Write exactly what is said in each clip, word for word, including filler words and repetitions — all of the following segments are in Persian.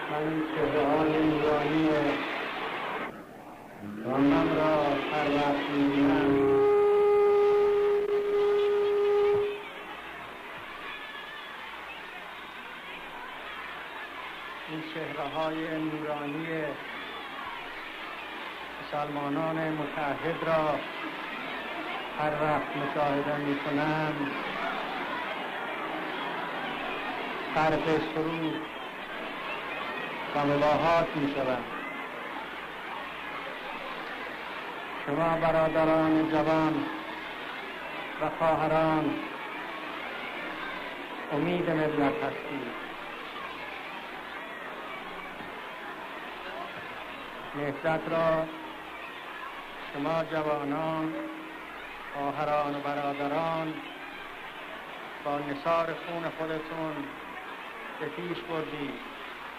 من چهره‌های نورانی جانم را هر وقت می‌بینم این چهره‌های نورانی مسلمانان متحد را هر وقت مشاهده می‌کنم غرق سرور و مباهات می‌شوم. شما برادران جوان و خواهران امید ملت هستید. نهضت را شما جوانان، خواهران و برادران با نثار خون خودتون به پیش بردید.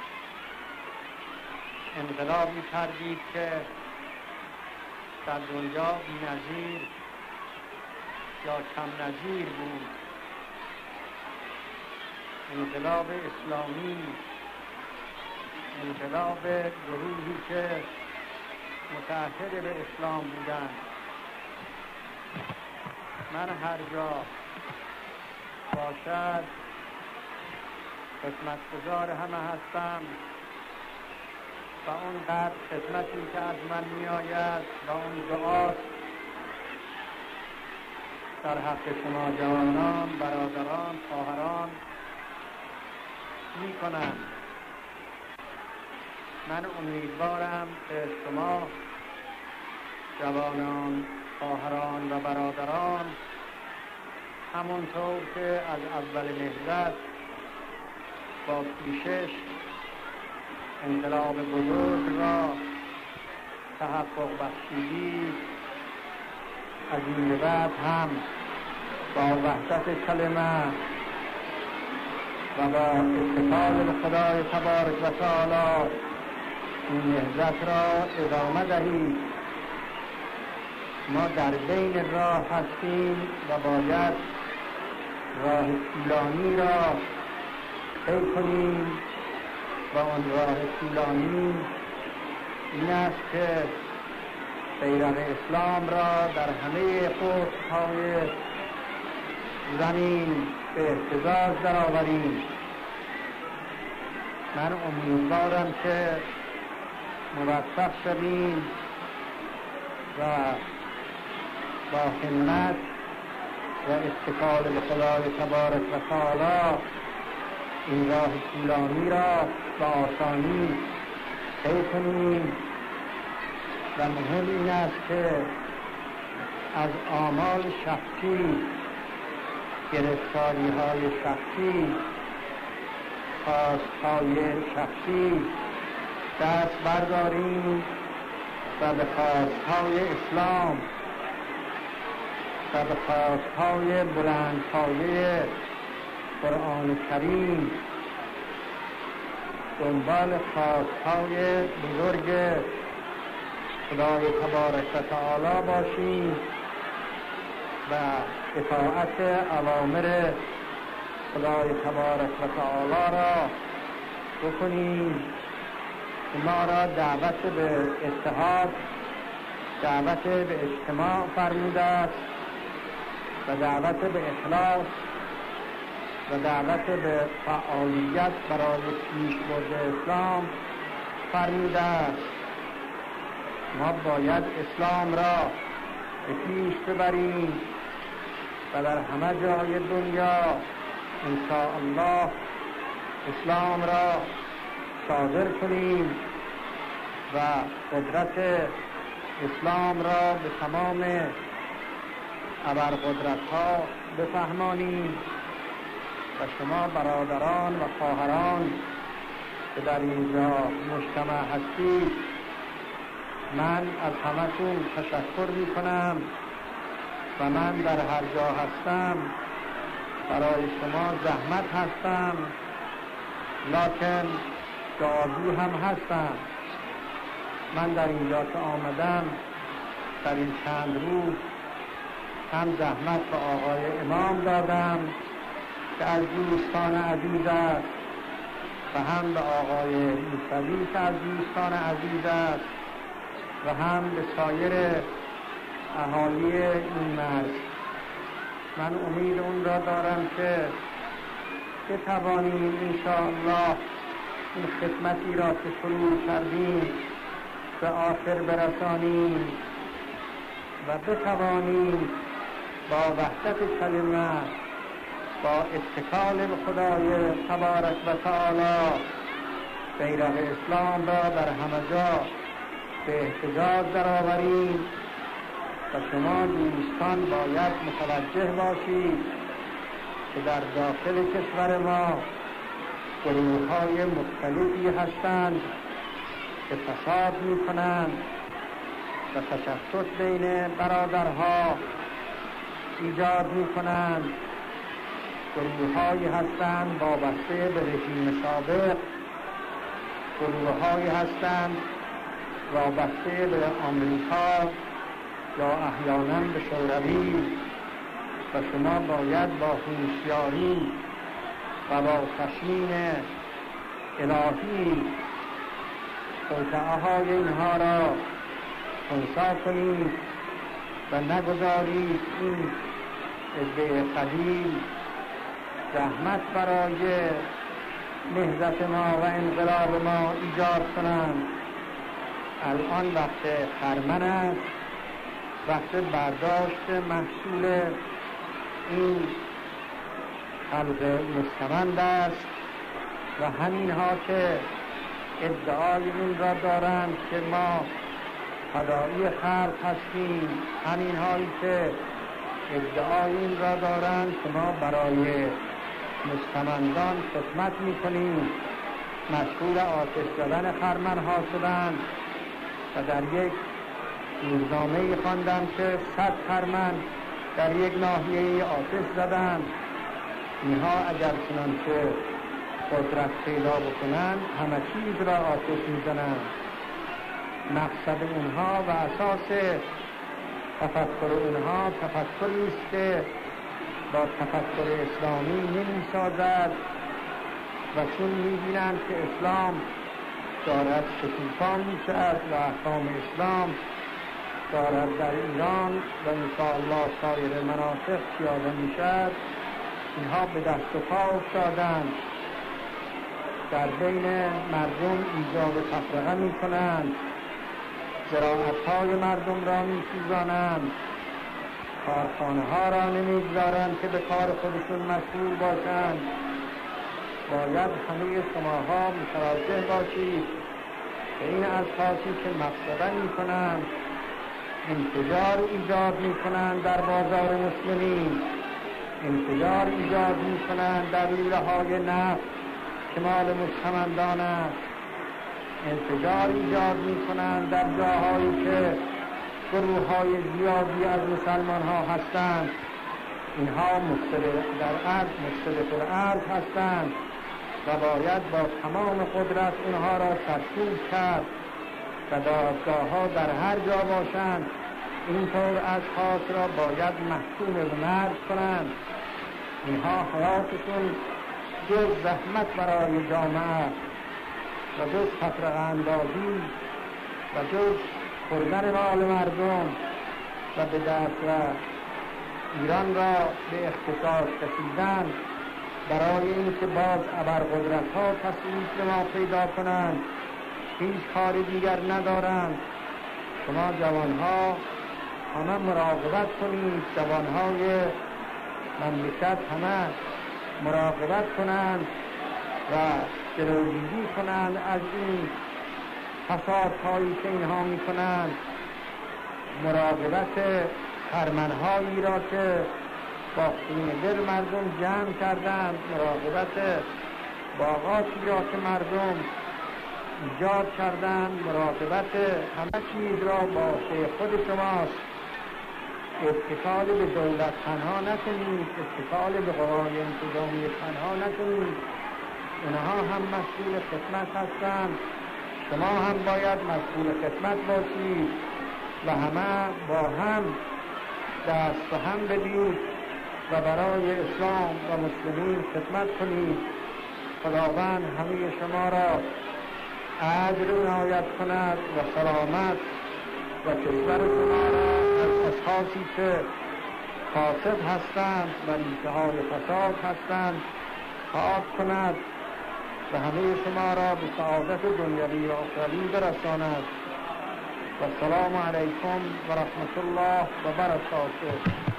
انقلابی کردید که در دنیا بی‌نظیر یا کم نظیر بود. انقلاب اسلامی، انقلاب گروهی که متحد به اسلام بودند. من هر جا باشد خدمتگزار همه هستم و اونقدر خدمتی که از من می آید و اون دعاست در حق شما جوانان، برادران، خواهران می کنم. من امیدوارم که شما جوانان، خواهران و برادران همونطور که از اول نهضت با پیشش انقلاب بزرگ را تحقق بخشیدید، از این بعد هم با وحدت کلمه و با اتکال به خدای تبارک و تعالی این نهضت را ادامه دهید. ما در بین راه هستیم و باید راه طولانی را طی کنیم و آن راه طولانی این است که بیرق اسلام را در همه قطب‌های زمین به اهتزاز درآوریم. من امیدوارم که موفق شویم و با همت و اتکال به خدای تبارک و تعالی این راه طولانی را با آسانی طی کنیم. و مهم این است که از آمال شخصی، گرفتاری های شخصی، خواستهای شخصی دست برداریم و به خواستهای اسلام و به خواستهای بلندپایه قرآن کریم، دنبال خواستهای بزرگ خدای تبارک و تعالی باشیم و اطاعت اوامر خدای تبارک و تعالی را بکنیم. ما را دعوت به اتحاد، دعوت به اجتماع فرموده است و دعوت به اخلاص و دعوت به فعالیت برای پیشبرد اسلام فرموده است. ما باید اسلام را به پیش ببریم و در همه جای دنیا انشاءالله اسلام را صادر کنیم و قدرت اسلام را به تمام ابرقدرت‌ها بفهمانیم. و شما برادران و خواهران که در اینجا مجتمع هستید، من از همتون تشکر می کنم و من در هر جا هستم برای شما زحمت هستم، لکن دعاگو هم هستم. من در اینجا که آمدم در این چند روز هم زحمت به آقای امام دادم که از دوستان عزیز است و هم به آقای موسوی که از دوستان عزیز است و هم به سایر اهالی این مرز. من امید اون را دارم که بتوانیم انشاءالله این خدمتی را که شروع کردیم به آخر برسانیم و بتوانیم با وحدت کلمه، با اتکال به خدای تبارک و تعالی بیرق اسلام را در همه جا به احتجاج درآوریم. و شما دوستان باید متوجه باشید که در داخل کشور ما گروه‌های مختلفی هستند که فساد می‌کنند و تشتت بین برادرها ایجاد می‌کنند. گروه‌هایی هستند وابسته به رژیم سابق، گروه‌هایی هستند وابسته به آمریکا یا احیانا به شوروی و شما باید با هوشیاری و با تصمیم الهی توطئه‌های اینها را خنثی کنید و نگذارید این عده قدیم زحمت برای نهضت ما و انقلاب ما ایجاد کنند. الان وقت خرمن است، وقت برداشت محصول این خلق مستمند است و همین ها که ادعای این را دارند که ما فدایی خلق هستیم، همین هایی که ادعای این را دارند که ما برای مستمندان خدمت می کنیم، مشغول آتش زدن خرمن ها شدند و در یک روزنامه خواندم که صد خرمن در یک ناحیه آتش زدند. اینها اگر چنانچه قدرت پیدا بکنند همه چیز را آتش میزنند. مقصد اونها و اساس تفکر اونها تفکری است که با تفکر اسلامی نمی سازد و چون میبینند که اسلام دارد شکوفا میشد و احکام اسلام دارد در ایران و انشاءالله سایر مناطق پیاده میشد، اینها به دست و پا افتادند، در بین مردم ایجاد تفرقه می کنند، زراعت‌های مردم را می سوزانند، کارخانه ها را نمیگذارند که به کار خودشون مشغول باشند. باید همه شماها متوجه باشید که این اشخاصی که مقصدا می کنند انفجار ایجاد می کنند در بازار مسلمین، انفجار ایجاد می کنند در لوله های نفت که مال مستمندان است، انفجار ایجاد می کنند در جاهایی که گروه های زیادی از مسلمان ها هستند. اینها مفسد در ارض، مفسد الارض هستند و باید با تمام قدرت اونها را سرکوب کرد و دادگاه ها در هر جا باشند اینطور اشخاص را باید محکوم به مرگ کنند. اینها حیاتشون جز زحمت برای جامعه و جز تفرقه اندازی و جز خوردن مال مردم و به دست و ایران را به اختصاص کشیدن برای اینکه باز ابرقدرت ها تسلط به ما پیدا کنند، هیچ کار دیگر ندارند. شما جوان ها همه مراقبت کنید، جوان های مملکت همه مراقبت کنند و جلوگیری کنند از این فساد هایی که اینها می کنند. مراقبت خرمنهایی را که با خون دل مردم جمع کردند، مراقبت باغاتی را که مردم ایجاد کردند، مراقبت همه چیز را با خود شماست. اتکال به دولت تنها نکنید، اتکال به قوای انتظامی تنها نکنید. اونها هم مسئول خدمت هستند، شما هم باید مسئول خدمت باشید و همه با هم دست به هم بدید و برای اسلام و مسلمین خدمت کنید خداوند همه شما را اجر عنایت کند و سلامت و کشور شما را از اشخاصی که فاسد هستند و انتهای فساد هستند پاک کند و همه شما را به سعادت دنیوی و اخروی برساند و السلام علیکم و رحمت الله و برکاته.